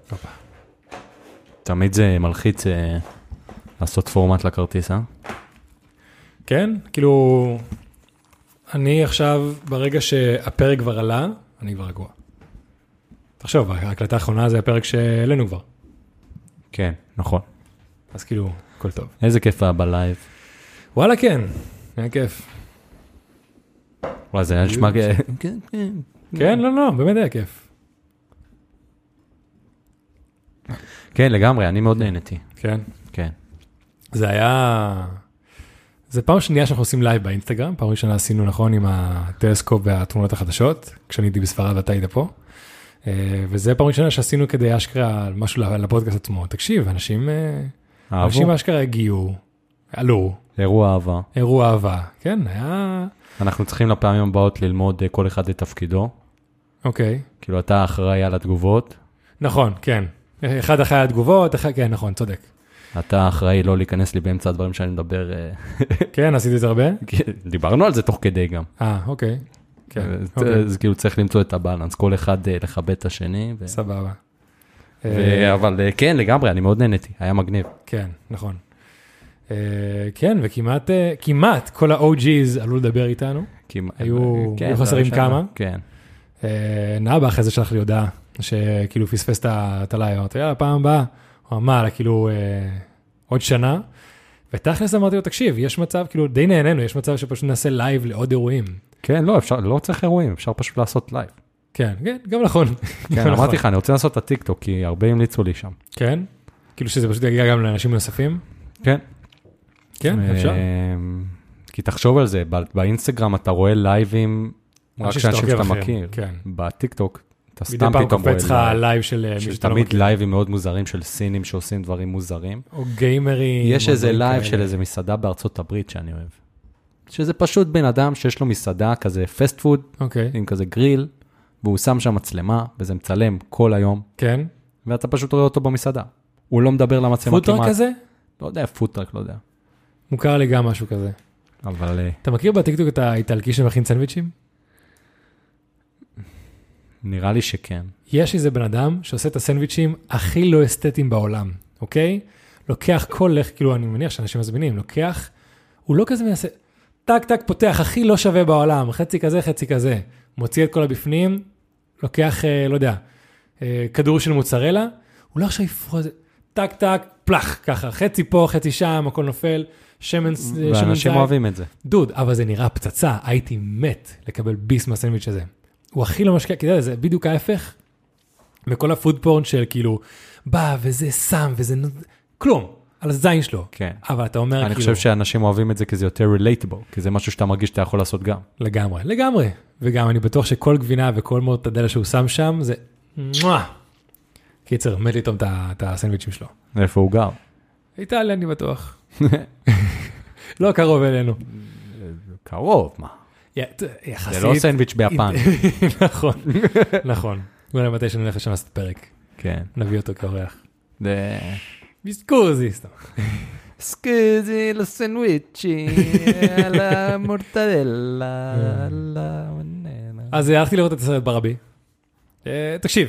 תמיד זה מלחיץ לעשות פורמט לכרטיס, כן, כאילו, אני עכשיו, ברגע שהפרק כבר עלה, אני כבר רגוע. תחשוב, ההקלטה האחרונה זה הפרק שאלינו כבר. כן, נכון. אז כאילו, הכל טוב. איזה כיף היה בלייב. וואלה, כן, היה כיף. וואלה, זה היה נשמע... כן, לא, באמת היה כיף. כן, לגמרי, אני מאוד נהניתי. כן. כן. זה היה... זה פעם שנייה שאנחנו עושים לייב באינסטגרם, פעם ראשונה עשינו נכון עם הטלסקופ והתמונות החדשות, כשאני הייתי בספרד ואתה היית פה, וזה פעם ראשונה שעשינו כדי אשכרה משהו לפודקאסט עצמו. תקשיב, אנשים אשכרה הגיעו, עלו. אירוע אהבה. כן, היה... אנחנו צריכים לפעמים הבאות ללמוד כל אחד את תפקידו. אוקיי. כאילו אתה אחראי על התגובות. נכון, כן. אחד אחראי על התגובות, כן, נכון, צודק. אתה אחראי לא להיכנס לי באמצע הדברים שאני מדבר. כן, עשיתי את זה הרבה? דיברנו על זה תוך כדי גם. אוקיי. אז כאילו צריך למצוא את הבאלנס, כל אחד לכבד את השני. סבבה. אבל כן, לגמרי, אני מאוד נהניתי, היה מגניב. כן, נכון. כן, וכמעט כל ה-OGs עלו לדבר איתנו. היו חסרים כמה. כן. נאבא אחרי זה שלח לי הודעה, שכאילו פספס את הלייב. אמרתי, יאללה, פעם הבאה. הוא אמר, כאילו, עוד שנה. ותכלס אמרתי לו, תקשיב, יש מצב, כאילו, די נהנינו, יש מצב שפשוט נעשה לייב לעוד אירועים. כן, לא, אפשר, לא צריך אירועים, אפשר פשוט לעשות לייב. כן, גם נכון. כן, אמרתי לך, אני רוצה לעשות את הטיקטוק, כי הרבה המליצו לי שם. כן? כאילו שזה פשוט יגיע גם לאנשים נוספים? כן. כן, אפשר. כי תחשוב על זה, באינסטגרם אתה רואה לייבים, רק שאנשים שאתה מכיר. בטיקטוק, אתה סתם פתאום רואה לך לייב של מי שאתה לא מכיר. תמיד לייבים מאוד מוזרים של סינים שעושים דברים מוזרים. או גיימרים. יש איזה לייב של איזה מסעדה בארצות הברית שאני אוהב. שזה פשוט בן אדם שיש לו מסעדה כזה פסט פוד, עם כזה גריל, והוא שם שם מצלמה, וזה מצלם כל היום. כן. ואתה פשוט רואה אותו במסעדה. הוא לא מדבר למצלמה כמעט. פוטרק כזה? לא יודע, פוטרק, לא יודע. מוכר לי גם משהו כזה. אבל... אתה מכיר בטיקטוק את האיטלקי שמכין סנדוויצ'ים? נראה לי שכן. יש איזה בן אדם שעושה את הסנדוויצ'ים הכי לא אסתטיים בעולם, אוקיי? לוקח כל כאילו אני מניח שאנשים מזמינים, לוקח, הוא לא כזה מנסה, טק טק פותח, הכי לא שווה בעולם, חצי כזה, חצי כזה, מוציא את כל הבפנים, לוקח, לא יודע, כדור של מוצרלה, הוא לא עכשיו יפרוז, טק טק, פלח, ככה, חצי פה, חצי שם, הכל נופל, שמן ואנשים אוהבים את זה. דוד, אבל זה נראה פצצה, הייתי מת לקבל ביס מהסנדוויץ' הזה. הוא הכי לא משקיע, כי אתה יודע, זה בדיוק ההפך, מכל הפוד פורן של כאילו, בא וזה שם וזה, כלום, על הזין שלו. כן. אבל אתה אומר אני כאילו... חושב שאנשים אוהבים את זה כי זה יותר relatable, כי זה משהו שאתה מרגיש שאתה יכול לעשות גם. לגמרי. וגם אני בטוח שכל גבינה וכל מורטדלה שהוא שם שם, זה... קיצר, מת לטעום את הסנדוויצ'ים שלו. איפה הוא גר? איטליה, אני בטוח. לא קרוב אלינו. קרוב, מה? יחסית... זה לא סנדוויץ' ביפן. נכון. אולי מתי שנלך לשם לעשות פרק. כן. נביא אותו כאורח. סקוזי, סתם. סקוזי לסנדוויצ'י, על המורטדלה, על המננה. אז הלכתי לראות את הסרט ברבי. תקשיב.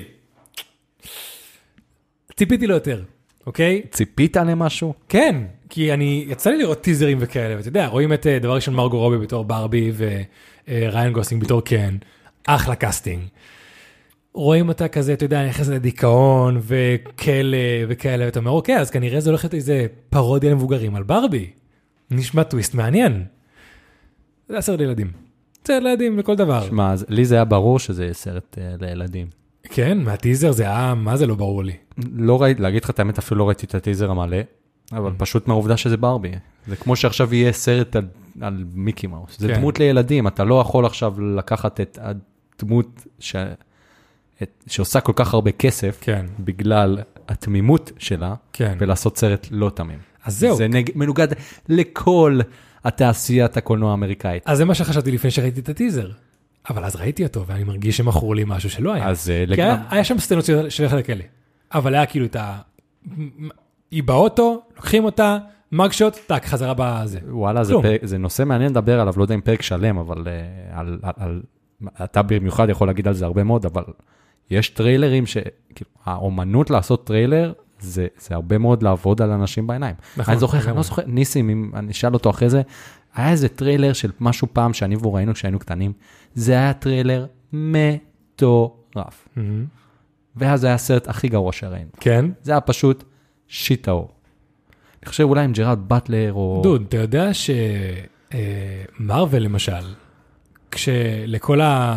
ציפיתי לו יותר, אוקיי? ציפית למשהו? כן, כי יצא לי לראות טיזרים וכאלה, ואתה יודע, רואים את דבר ראשון מרגו רובי בתור ברבי, וריין גוסלינג בתור קן, אחלה קאסטינג. רואים אותה כזה, אתה יודע, נכנס לדיכאון, וכאלה, ואתה אומר, אוקיי, אז כנראה זה הולכת איזה פרודיה למבוגרים על ברבי. נשמע טוויסט מעניין. זה סרט לילדים. סרט לילדים לכל דבר. שמע, לי זה היה ברור שזה סרט לילדים. כן, מהטיזר זה היה, מה זה לא ברור לי? לא ראיתי, להגיד לך את האמת, אפילו לא ראיתי את הטיזר המלא, אבל פשוט מהעובדה שזה ברבי. זה כמו שעכשיו יהיה סרט על מיקי מאוס. זה דמות לילדים, אתה לא יכול עכשיו לקחת את הדמות שעושה כל כך הרבה כסף, בגלל התמימות שלה, ולעשות סרט לא תמים. אז זהו. זה מנוגד לכל התעשיית הקולנוע האמריקאית. אז זה מה שחשבתי לפני שראיתי את הטיזר. אבל אז ראיתי אותו, ואני מרגיש שמכרו לי משהו שלא היה. כי היה שם סצנות שלך לכאלה. אבל היה כאילו את היא באוטו, לוקחים אותה, מגשוט, טק, חזרה בזה. וואלה, זה נושא מעניין לדבר עליו, לא יודע אם פרק שלם, אבל אתה במיוחד יכול להגיד על זה הרבה מאוד, אבל יש טריילרים האומנות לעשות טריילר, זה הרבה מאוד לעבוד על אנשים בעיניים. אני לא זוכר, ניסים, אם אני אשאל אותו אחרי זה, היה איזה טריילר של משהו פעם שאני והוא ראינו כשהיינו קטנים, זה היה טריילר מטורף. ואז זה היה הסרט הכי גרוע שראינו. כן? זה היה פשוט שיט האור. אני חושב אולי עם ג'רארד באטלר או... דוד, אתה יודע שמרוול למשל, כשלכל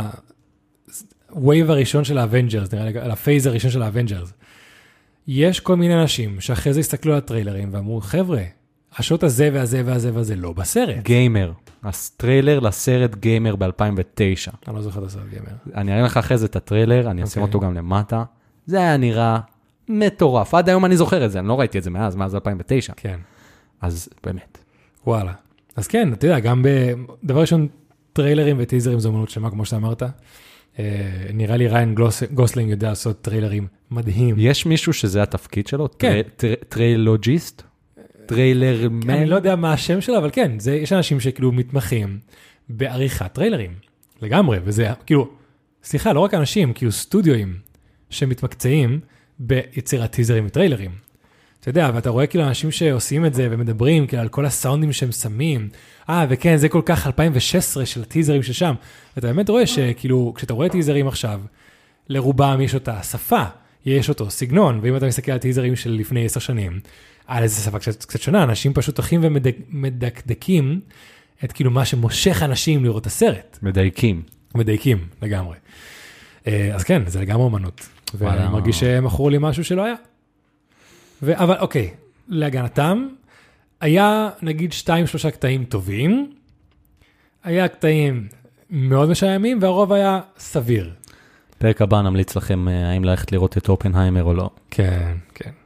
הווייב הראשון של האבנג'רס, נראה לי, על הפייז הראשון של האבנג'רס, יש כל מיני אנשים שאחרי זה הסתכלו על הטריילרים ואמרו, חבר'ה, השוט הזה והזה והזה והזה לא בסרט. גיימר. הטריילר לסרט גיימר ב-2009. אני לא זוכר את הסרט גיימר. אני אראה לך אחרי זה את הטריילר, אני אשים אותו גם למטה. זה היה נראה מטורף. עד היום אני זוכר את זה, אני לא ראיתי את זה מאז 2009. כן. אז באמת. וואלה. אז כן, אתה יודע, גם בדבר ראשון, טריילרים וטיזרים זו אמנות שמה, כמו שאתה אמרת. נראה לי ריין גוסלינג יודע לעשות טריילרים מדהים. יש מישהו שזה התפקיד שלו? כן. טריילוג'יסט? טריילר מן? אני לא יודע מה השם שלו, אבל כן, יש אנשים שכאילו מתמחים בעריכת טריילרים. לגמרי, וזה כאילו, סליחה, לא רק אנשים, כאילו סטודיואים שמתמקצעים ביצירת טיזרים וטריילרים. אתה יודע, ואתה רואה כאילו אנשים שעושים את זה ומדברים כאילו על כל הסאונדים שהם שמים. וכן, זה כל כך 2016 של הטיזרים ששם. ואתה באמת רואה שכאילו, כשאתה רואה טיזרים עכשיו, לרובם יש אותה שפה, יש אותו סגנון, ואם אתה מסתכל על טיזרים של לפני 10 שנים, על איזה שפה קצת שונה, אנשים פשוט הולכים ומדקדקים את כאילו מה שמושך אנשים לראות את הסרט. מדייקים, לגמרי. אז כן, זה לגמרי אומנות. ואני מרגיש שמכרו לי משהו שלא היה. אבל אוקיי, להגנתם, היה נגיד 2-3 קטעים טובים, היה קטעים מאוד משעממים, והרוב היה סביר. פרק הבא נמליץ לכם האם ללכת לראות את אופנהיימר או לא. כן.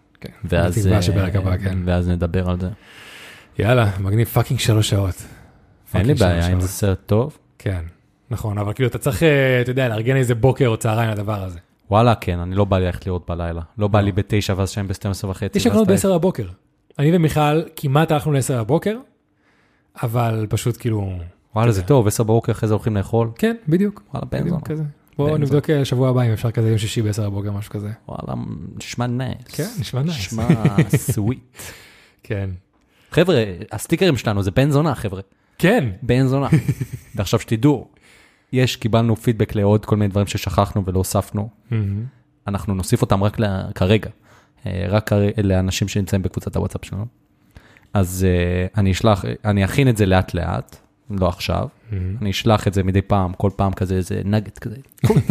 ואז נדבר על זה. יאללה, מגניב פאקינג 3 שעות. אין לי בעיה, אם זה סרט טוב. כן, נכון, אבל כאילו אתה צריך, אתה יודע, לארגן איזה בוקר או צהריים לדבר הזה. וואלה, כן, אני לא בא לי ללכת לראות בלילה. לא בא לי ב-9 ואז שם ב-12:30. יש לקנות ב-10 בבוקר. אני ומיכל כמעט הלכנו ל-10 בבוקר, אבל פשוט כאילו... וואלה, זה טוב, 10 בבוקר אחרי זה הולכים לאכול. כן, בדיוק. וואלה, בן זונה. בואו נבדוק שבוע הבא אם אפשר כזה יום שישי ב-10 בבוקר, משהו כזה. וואלה, נשמע נייס. כן, נשמע נייס. נשמע סוויט. כן. חבר'ה, הסטיקרים שלנו זה בן זונה, חבר'ה. כן. בן זונה. ועכשיו שתדעו, קיבלנו פידבק לעוד כל מיני דברים ששכחנו ולא הוספנו. אנחנו נוסיף אותם רק כרגע. רק לאנשים שנמצאים בקבוצת הוואטסאפ שלנו. אז אני אכין את זה לאט לאט, לא עכשיו. אני אשלח את זה מדי פעם, כל פעם כזה, איזה נגט כזה.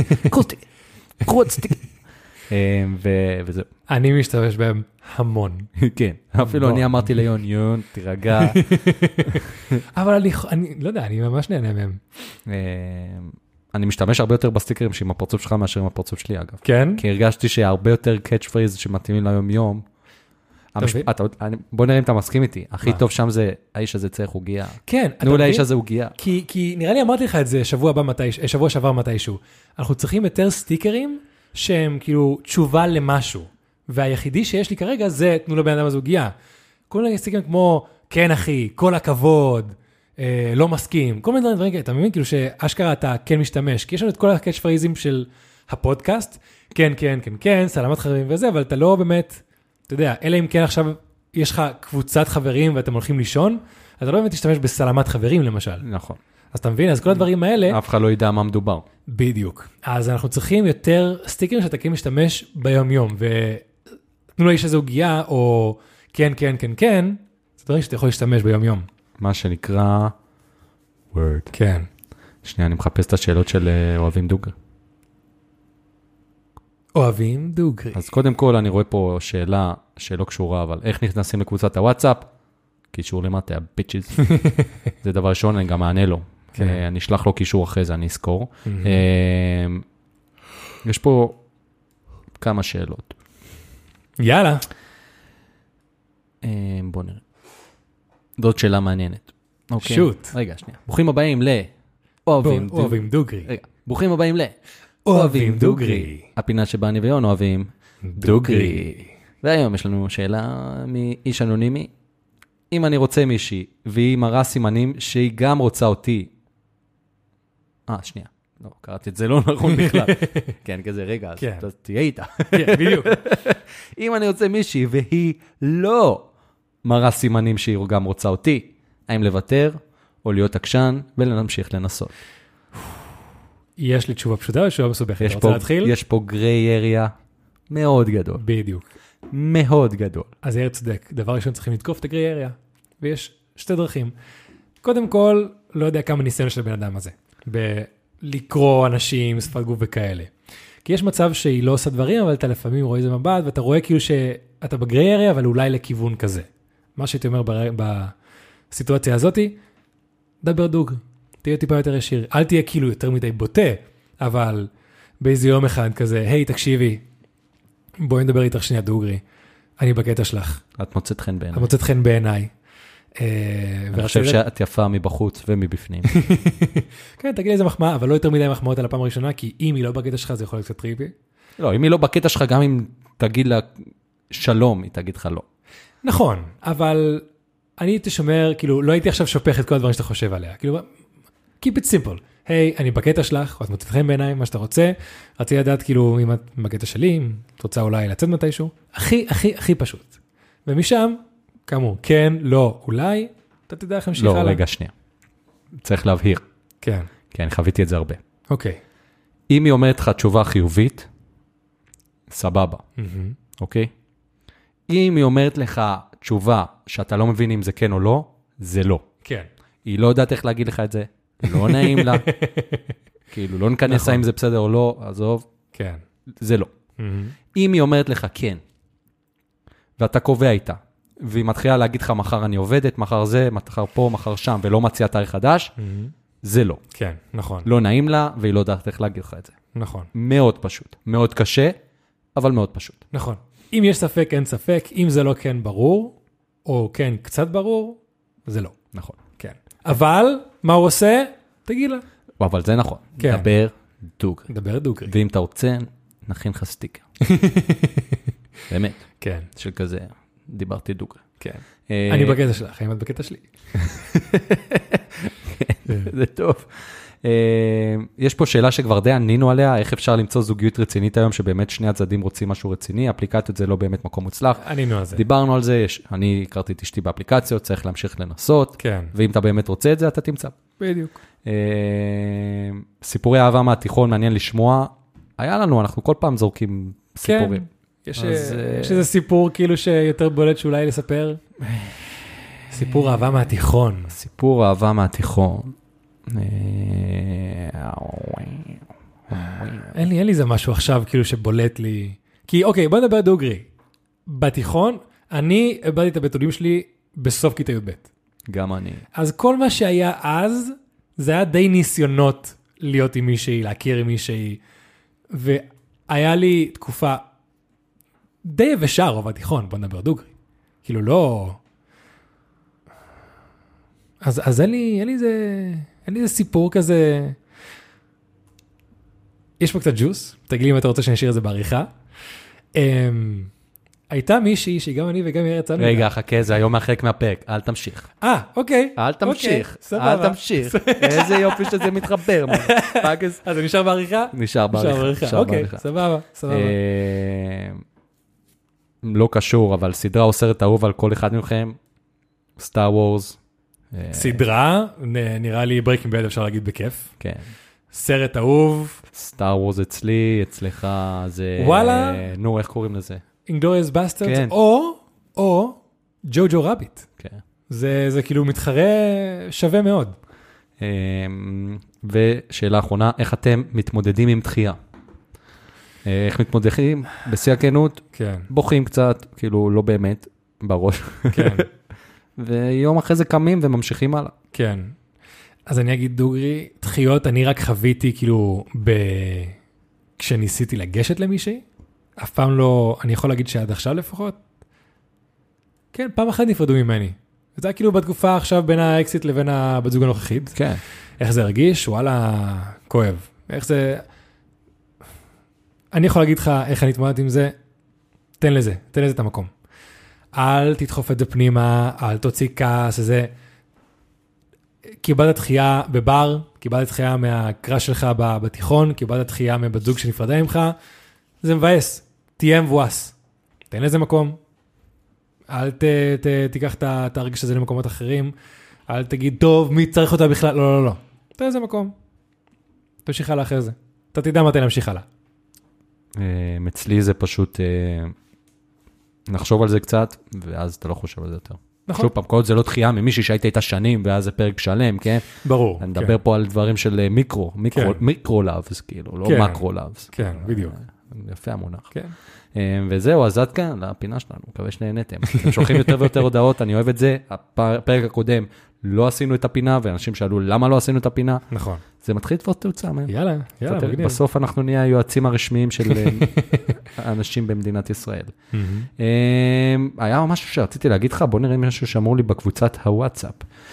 קרוצתי. וזהו. אני משתמש בהם המון. כן, אפילו אני אמרתי ליון, יון, תירגע. אבל אני לא יודע, אני ממש נהנה מהם. אני משתמש הרבה יותר בסטיקרים שעם הפרצוף שלך מאשר עם הפרצוף שלי, אגב. כן? כי הרגשתי שהרבה יותר קאץ' פריז שמתאימים ליום יום. בוא נראה אם אתה מסכים איתי. הכי טוב שם זה, האיש הזה צריך הוגיע. כן. תנו לאיש הזה הוגיע. כי נראה לי אמרתי לך את זה שבוע שעבר מתישהו. אנחנו צריכים יותר סטיקרים שהם כאילו תשובה למשהו. והיחידי שיש לי כרגע זה, תנו לבן אדם הזה הוגיע. כל מיני סטיקרים כמו, כן אחי, כל הכבוד, לא מסכים, כל מיני דברים כאלה, אתה מבין? כאילו שאשכרה אתה כן משתמש, כי יש לנו את כל הקאץ' פרייזים של הפודקאסט, כן, כן, כן, כן, סלמת חברים וזה, אבל אתה לא באמת, אתה יודע, אלא אם כן עכשיו יש לך קבוצת חברים ואתם הולכים לישון, אתה לא באמת תשתמש בסלמת חברים למשל. נכון. אז אתה מבין? אז כל הדברים האלה... אף אחד לא ידע מה מדובר. בדיוק. אז אנחנו צריכים יותר סטיקרים שאתה כן משתמש ביום יום, ותנו לו איש איזו הוגיעה, או כן, כן, כן, כן, זה דברים שאתה יכול להשתמש ביום יום. מה שנקרא word. כן. שנייה, אני מחפש את השאלות של אוהבים דוגרי. אוהבים דוגרי. אז קודם כל אני רואה פה שאלה שלא קשורה, אבל איך נכנסים לקבוצת הוואטסאפ? קישור למטה, הביצ'יז. זה דבר ראשון, אני גם מענה לו. אני אשלח לו קישור אחרי זה, אני אזכור. יש פה כמה שאלות. יאללה. בוא נראה. זאת שאלה מעניינת. שוט. רגע, שנייה. ברוכים הבאים אוהבים דוגרי. רגע, ברוכים הבאים אוהבים דוגרי. הפינה שבה אני ויון אוהבים דוגרי. והיום יש לנו שאלה מאיש אנונימי. אם אני רוצה מישהי, והיא מראה סימנים שהיא גם רוצה אותי. שנייה. לא, קראתי את זה לא נכון בכלל. כן, כזה, רגע, אז תהיה איתה. כן, בדיוק. אם אני רוצה מישהי והיא לא מראה סימנים שהיא גם רוצה אותי, האם לוותר או להיות עקשן ולהמשיך לנסות. יש לי תשובה פשוטה או תשובה מסובכת? אתה רוצה להתחיל? יש פה גריי אריה מאוד גדול. בדיוק. מאוד גדול. אז יאיר צודק. דבר ראשון צריכים לתקוף את הגריי אריה. ויש שתי דרכים. קודם כל, לא יודע כמה ניסיון של הבן אדם הזה. בלקרוא אנשים, שפת גוף וכאלה. כי יש מצב שהיא לא עושה דברים, אבל אתה לפעמים רואה איזה מבט, ואתה רואה כאילו שאתה בגריי אריה, אבל אולי לכיוון כזה. מה שהייתי אומר בסיטואציה הזאת, דבר דוגרי. תהיה טיפה יותר ישיר. אל תהיה כאילו יותר מדי בוטה, אבל באיזה יום אחד כזה, היי, תקשיבי, בואי נדבר איתך שנייה דוגרי. אני בקטע שלך. את מוצאת חן בעיניי. את מוצאת חן בעיניי. אני חושב שאת יפה מבחוץ ומבפנים. כן, תגיד לי איזה מחמאה, אבל לא יותר מדי מחמאות על הפעם הראשונה, כי אם היא לא בקטע שלך, זה יכול להיות קצת טריפי. לא, אם היא לא בקטע שלך, גם אם תגיד לה שלום, היא תגיד לך לא. נכון, אבל אני הייתי שומר, כאילו, לא הייתי עכשיו שופך את כל הדברים שאתה חושב עליה. כאילו, keep it simple. היי, אני בקטע שלך, את מוצאת חן בעיניי, מה שאתה רוצה. רציתי לדעת, כאילו, אם את בקטע שלי, אם את רוצה אולי לצאת מתישהו. הכי פשוט. ומשם, כאמור, כן, לא, אולי, אתה תדע איך להמשיך הלאה. לא, רגע, שנייה. צריך להבהיר. כן. כן, חוויתי את זה הרבה. אוקיי. אם היא אומרת לך תשובה חיובית, סבבה. אוקיי? אם היא אומרת לך תשובה שאתה לא מבין אם זה כן או לא, זה לא. כן. היא לא יודעת איך להגיד לך את זה, לא נעים לה. כאילו, לא נכנס אם זה בסדר או לא, עזוב. כן. זה לא. אם היא אומרת לך כן, ואתה קובע איתה, והיא מתחילה להגיד לך, מחר אני עובדת, מחר זה, מחר פה, מחר שם, ולא מציעה תאריך חדש, זה לא. כן, נכון. לא נעים לה, והיא לא יודעת איך להגיד לך את זה. נכון. מאוד פשוט. מאוד קשה, אבל מאוד פשוט. נכון. אם יש ספק, אין ספק. אם זה לא כן ברור, או כן קצת ברור, זה לא. נכון. כן. אבל, מה הוא עושה? תגיד לה. אבל זה נכון. כן. דבר דוגרי. דבר דוגרי. ואם אתה רוצה, נכין לך סטיקר. באמת. כן. של כזה, דיברתי דוגרי. כן. אני בקטע שלך, האם את בקטע שלי? זה טוב. יש פה שאלה שכבר די ענינו עליה, איך אפשר למצוא זוגיות רצינית היום, שבאמת שני הצדדים רוצים משהו רציני, אפליקציות זה לא באמת מקום מוצלח. ענינו על זה. דיברנו על זה, אני הכרתי את אשתי באפליקציות, צריך להמשיך לנסות, כן. ואם אתה באמת רוצה את זה, אתה תמצא. בדיוק. סיפורי אהבה מהתיכון, מעניין לשמוע, היה לנו, אנחנו כל פעם זורקים סיפורים. יש איזה סיפור כאילו שיותר בולט שאולי לספר? סיפור אהבה מהתיכון. סיפור אהבה מהתיכון. אין לי זה משהו עכשיו כאילו שבולט לי. כי אוקיי, בוא נדבר דוגרי. בתיכון, אני איבדתי את הבתולים שלי בסוף כיתה י"ב. גם אני. אז כל מה שהיה אז, זה היה די ניסיונות להיות עם מישהי, להכיר עם מישהי, והיה לי תקופה די יבשה רוב התיכון, בוא נדבר דוגרי. כאילו לא... אז אין לי איזה סיפור כזה... יש פה קצת ג'וס, תגיד לי אם אתה רוצה שנשאיר את זה בעריכה. הייתה מישהי שגם אני וגם יאיר יצאנו... רגע, חכה, זה היום מהחלק מהפרק, אל תמשיך. אוקיי. אל תמשיך, אל תמשיך. איזה יופי שזה מתחבר. אז זה נשאר בעריכה? נשאר בעריכה. אוקיי, סבבה. לא קשור, אבל סדרה או סרט אהוב על כל אחד מכם, סטאר וורס. סדרה, נראה לי ברקינג בד אפשר להגיד בכיף. כן. סרט אהוב. סטאר וורס אצלי, אצלך זה... וואלה. נו, איך קוראים לזה? אינגלוריוס בסטרדס, כן. או ג'וג'ו רביט. כן. זה כאילו מתחרה שווה מאוד. ושאלה אחרונה, איך אתם מתמודדים עם דחייה? איך מתמודדים? בשיא הכנות, כן. בוכים קצת, כאילו לא באמת, בראש. כן. ויום אחרי זה קמים וממשיכים הלאה. כן. אז אני אגיד דוגרי, דחיות אני רק חוויתי כאילו כשניסיתי לגשת למישהי, אף פעם לא, אני יכול להגיד שעד עכשיו לפחות, כן, פעם אחת נפרדו ממני. זה היה כאילו בתקופה עכשיו בין האקסיט לבין הבת זוג הנוכחית. כן. איך זה הרגיש? וואלה, כואב. איך זה... אני יכול להגיד לך איך אני התמודדתי עם זה, תן לזה את המקום. אל תדחוף את זה פנימה, אל תוציא כעס, זה... קיבלת דחייה בבר, קיבלת דחייה מהקראש שלך בתיכון, קיבלת דחייה מבת זוג שנפרדה ממך, זה מבאס, תהיה מבואס. תן לזה מקום, אל תיקח את הרגש הזה למקומות אחרים, אל תגיד, טוב, מי צריך אותה בכלל? לא, לא, לא. תן לזה מקום. תמשיך הלאה אחרי זה. אתה תדע מתי להמשיך הלאה. אצלי זה פשוט נחשוב על זה קצת, ואז אתה לא חושב על זה יותר. נכון. שוב פעם, כל זה לא דחייה ממישהי שהייתה איתה שנים, ואז זה פרק שלם, כן? ברור. אני מדבר פה על דברים של מיקרו-לאבס, כאילו, לא מקרו-לאבס. כן, בדיוק. יפה המונח. כן. וזהו, אז עד כאן, לפינה שלנו, מקווה שנהנתם. אתם שולחים יותר ויותר הודעות, אני אוהב את זה. הפרק הקודם לא עשינו את הפינה, ואנשים שאלו למה לא עשינו את הפינה. נכון. זה מתחיל לתפוס תאוצה. יאללה, מגניב. בסוף אנחנו נהיה היועצים הרשמיים של האנשים במדינת ישראל. היה משהו שרציתי להגיד לך, בוא נראה משהו שאמרו לי בקבוצת הוואטסאפ.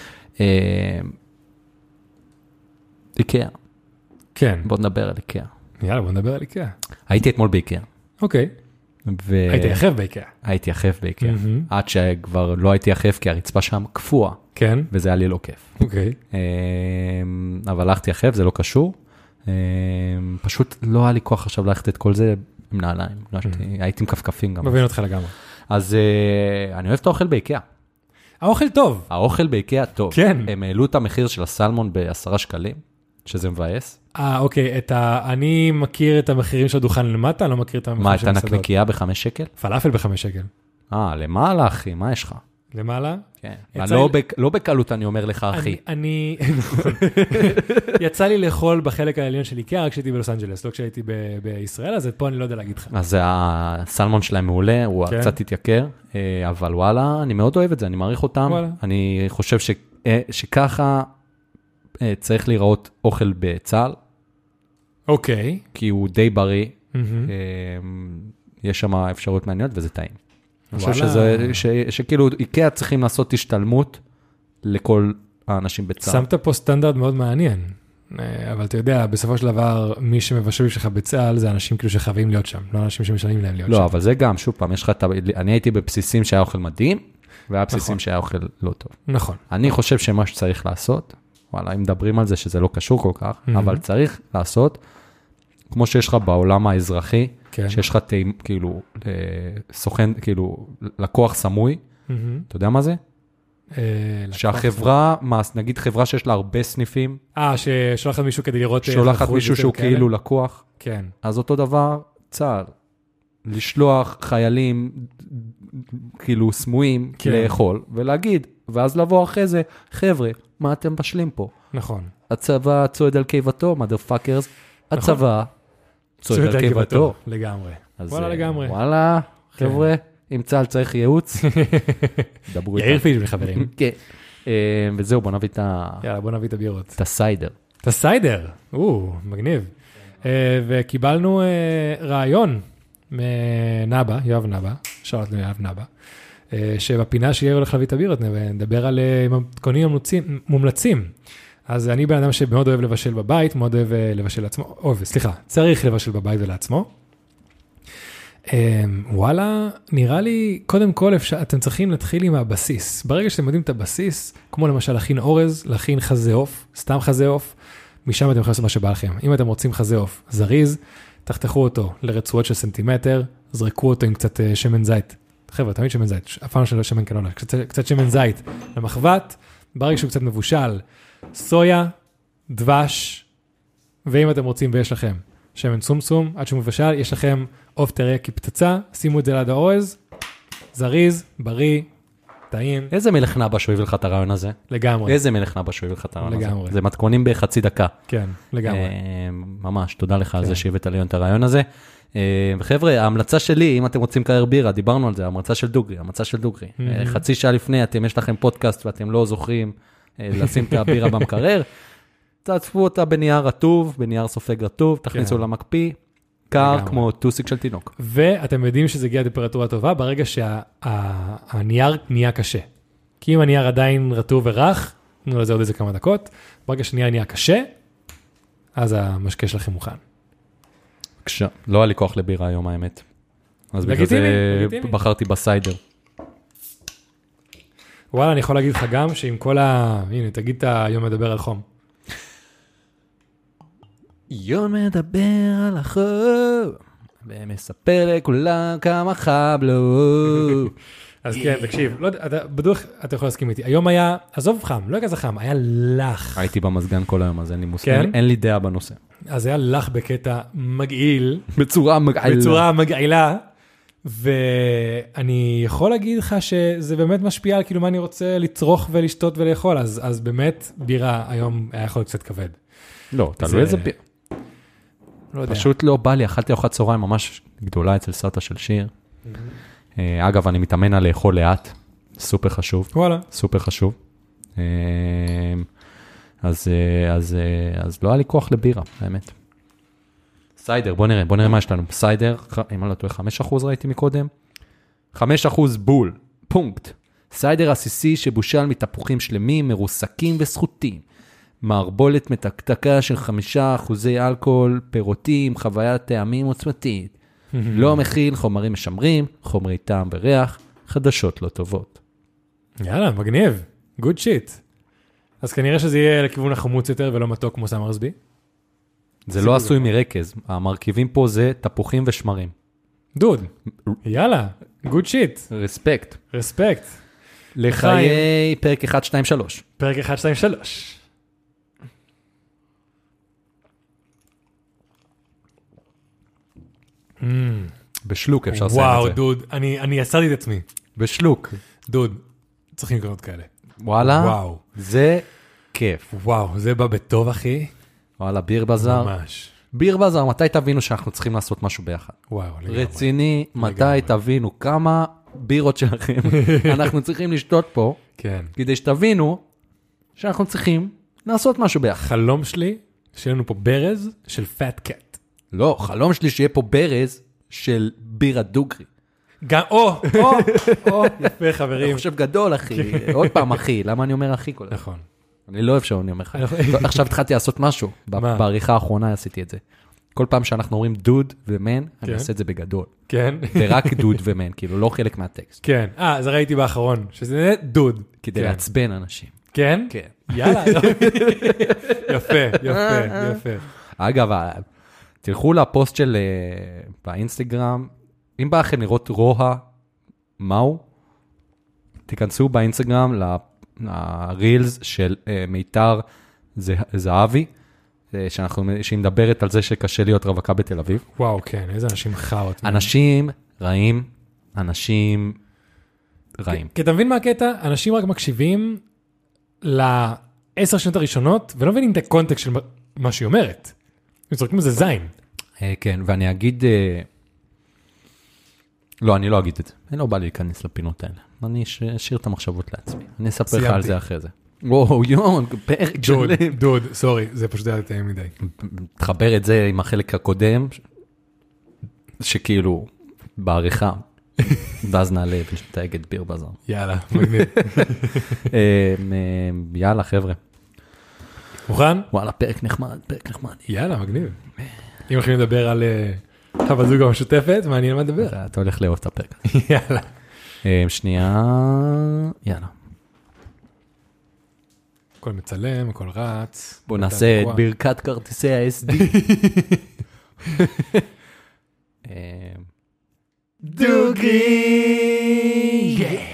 איקאה. כן. בוא נדבר על איקאה. יאללה, בוא נדבר על איקאה. הייתי אתמול באיקאה. אוקיי. הייתי יחף באיקאה. הייתי יחף באיקאה. עד שכבר לא הייתי יחף, כי הרצפה שם קפואה. כן. וזה היה לי לא כיף. אוקיי. אבל הלכתי יחף, זה לא קשור. פשוט לא היה לי כוח עכשיו ללכת את כל זה עם נעליים. הייתי עם כפכפים גם. מבין אותך לגמרי. אז אני אוהב את האוכל באיקאה. האוכל טוב. האוכל באיקאה טוב. כן. הם העלו את המחיר של הסלמון ב10 שקלים, שזה מבאס. אוקיי, אני מכיר את המחירים של הדוכן למטה, אני לא מכיר את המחירים מה, של את המסעדות. הנקניקייה ב5 שקל? פלאפל ב5 שקל. למעלה, אחי, מה יש לך? למעלה? כן. לא בקלות אני אומר לך, אחי. יצא לי לאכול בחלק העליון של איקאה, רק כשהייתי בלוס אנג'לס, לא כשהייתי בישראל, אז פה אני לא יודע להגיד לך. אז הסלמון שלהם מעולה, הוא קצת התייקר, אבל וואלה, אני מאוד אוהב את זה, אני מעריך אותם. אני חושב שככה צריך להיראות אוכל בצהל. אוקיי. כי הוא די בריא, יש שם אפשרות מעניינות וזה טעים. אני חושב שכאילו איקאה צריכים לעשות השתלמות לכל האנשים בצהל. שמת פה סטנדרט מאוד מעניין, אבל אתה יודע, בסופו של דבר, מי שמבשל שלך בצהל, זה אנשים כאילו שחייבים להיות שם, לא אנשים שמשלמים להם להיות שם. לא, אבל זה גם, שוב פעם, אני הייתי בבסיסים שהיה אוכל מדהים, והיה בסיסים שהיה אוכל לא טוב. נכון. אני חושב שמה שצריך לעשות, וואלה, אם מדברים על זה שזה לא קשור כל כך, אבל צריך לעשות, כמו שיש לך בעולם האזרחי, שיש לך כאילו סוכן, כאילו לקוח סמוי, אתה יודע מה זה? שהחברה, נגיד חברה שיש לה הרבה סניפים, ששולחת מישהו כדי לראות, שולחת מישהו שהוא כאילו לקוח, כן. אז אותו דבר צה"ל, לשלוח חיילים כאילו סמויים לאכול, ולהגיד, ואז לבוא אחרי זה, חבר'ה, מה אתם בשלים פה? נכון. הצבא צועד על קיבתו, motherfuckers, הצבא צועד על קיבתו. לגמרי. וואלה לגמרי. וואלה, חבר'ה, אם צה"ל צריך ייעוץ, דברו איתה. יאיר פיש חברים. כן. וזהו, בוא נביא יאללה, בוא נביא את הבירות. את הסיידר. את הסיידר, מגניב. וקיבלנו רעיון מנבא, יואב נבא, שאלת ליואב נבא, שבפינה שיהיה הולך להביא את הבירות, נדבר על מתכונים מומלצים. אז אני בן אדם שמאוד אוהב לבשל בבית, מאוד אוהב לבשל לעצמו, צריך לבשל בבית ולעצמו. וואלה, נראה לי, קודם כל אתם צריכים להתחיל עם הבסיס. ברגע שאתם יודעים את הבסיס, כמו למשל להכין אורז, להכין חזה עוף, סתם חזה עוף, משם אתם יכולים לעשות מה שבא לכם. אם אתם רוצים חזה עוף זריז, תחתכו אותו לרצועות של סנטימטר, זרקו אותו עם קצת שמן זית. חבר'ה, תמיד שמן זית, אפילו שלא שמן קנולה, קצת שמן זית למחבת, ברגע שהוא קצת מבושל, סויה, דבש, ואם אתם רוצים ויש לכם שמן סומסום, עד שהוא מבשל, יש לכם עוף טרי כפצצה, שימו את זה ליד האורז, זריז, בריא, טעים. איזה מלך נבא שהוא הביא לך את הרעיון הזה? לגמרי. איזה מלך נבא שהוא הביא לך את הרעיון הזה? לגמרי. זה מתכונים בחצי דקה. כן, לגמרי. ממש, תודה לך על זה שהבאת לי את הרעיון הזה. וחבר'ה, ההמלצה שלי, אם אתם רוצים קרר בירה, דיברנו על זה, ההמלצה של דוגרי. חצי שעה לפני, יש לכם פודקאסט ואתם לא זוכרים לשים את הבירה במקרר, תעצפו אותה בנייר רטוב, בנייר סופג רטוב, תכניסו למקפיא, קר כמו טוסיק של תינוק. ואתם יודעים שזה הגיע לטמפרטורה טובה, ברגע שהנייר נהיה קשה. כי אם הנייר עדיין רטוב ורך, תנו לזה עוד איזה כמה דקות, ברגע שהנייר נהיה קשה, אז המשקה שלכם מוכן. לא היה לי כוח לבירה היום, האמת. אז בגלל זה בחרתי בסיידר. וואלה, אני יכול להגיד לך גם שעם כל הנה, תגיד את היום מדבר על חום. יון מדבר על החוב, ומספר לכולם כמה חב לו. אז כן, תקשיב, לא, בטוח אתה יכול להסכים איתי. היום היה, עזוב חם, לא היה כזה חם, היה לח. הייתי במזגן כל היום, אז אין לי מושג, אין לי דעה בנושא. אז היה לח בקטע מגעיל. בצורה מגעילה. ואני יכול להגיד לך שזה באמת משפיע על כאילו מה אני רוצה לצרוך ולשתות ולאכול, אז באמת בירה היום היה יכול קצת כבד. לא, תלוי איזה בירה. לא יודע. פשוט לא בא לי, אכלתי ארוחת צהריים ממש גדולה אצל סבתא של שיר. אגב, אני מתאמן על לאכול לאט, סופר חשוב. וואלה. סופר חשוב. אז לא היה לי כוח לבירה, האמת. סיידר, בוא נראה מה יש לנו. סיידר, אם אני לא טועה, 5% ראיתי מקודם. 5% בול, פונקט. סיידר עסיסי שבושל מתפוחים שלמים, מרוסקים וסחוטים. מערבולת מתקתקה של 5% אלכוהול, פירותים, חוויית טעמים עוצמתית. לא מכיל חומרים משמרים, חומרי טעם וריח, חדשות לא טובות. יאללה, מגניב. Good shit. אז כנראה שזה יהיה לכיוון החמוץ יותר ולא מתוק כמו סמרסבי. זה לא עשוי מרקז, המרכיבים פה זה תפוחים ושמרים. דוד, יאללה, good shit. רספקט. רספקט. לחיי פרק 1, 2, 3. פרק 1, 2, 3. בשלוק אפשר לסיים את זה. וואו, דוד, אני יצרתי את עצמי. בשלוק. דוד, צריכים לקנות כאלה. וואלה, וואו. זה כיף. וואו, זה בא בטוב, אחי. וואלה, ביר בזר. ממש. ביר בזר, מתי תבינו שאנחנו צריכים לעשות משהו ביחד? וואו, לגמרי. רציני, מתי תבינו כמה בירות שלכם אנחנו צריכים לשתות פה, כן. כדי שתבינו שאנחנו צריכים לעשות משהו ביחד. חלום שלי, שיהיה לנו פה ברז של פאט קאט. לא, חלום שלי שיהיה פה ברז של בירה דוגרי. גם, יפה חברים. אני חושב גדול, אחי. עוד פעם, אחי. למה אני אומר אחי כל הזמן? נכון. אני לא אוהב שאני אומר אחי. עכשיו התחלתי לעשות משהו. בעריכה האחרונה עשיתי את זה. כל פעם שאנחנו אומרים דוד ומן, אני אעשה את זה בגדול. כן. ורק דוד ומן, כאילו לא חלק מהטקסט. כן. זה ראיתי באחרון, שזה דוד. כדי לעצבן אנשים. כן? כן. יאללה. יפה. אגב, תלכו לפוסט של באינסטגרם, אם בא לכם לראות רואה מהו, תיכנסו באינסטגרם לרילס של מיתר זהבי, שהיא מדברת על זה שקשה להיות רווקה בתל אביב. וואו, כן, איזה אנשים חאות. אנשים רעים, אנשים רעים. כי אתה מבין מה הקטע? אנשים רק מקשיבים ל10 שנות הראשונות, ולא מבינים את הקונטקסט של מה שהיא אומרת. הם צורקים לזה זין. כן, ואני אגיד... לא, אני לא אגיד את זה. אני לא בא להיכנס לפינות האלה. אני אשאיר את המחשבות לעצמי. אני אספר לך על זה אחרי זה. וואו, יון, פרק שלם. דוד, סורי, זה פשוט היה טעים מדי. תחבר את זה עם החלק הקודם, שכאילו, בעריכה, ואז נעלה ונתייג את ביר בזר. יאללה, מגניב. יאללה, חבר'ה. מוכן? וואלה, פרק נחמד. יאללה, מגניב. אם הולכים לדבר על הבת זוג המשותפת, מעניין מה לדבר. אתה הולך לאהוב את הפרק. יאללה. שנייה, יאללה. הכל מצלם, הכל רץ. בוא נעשה את ברכת כרטיסי ה-SD. דוגרי!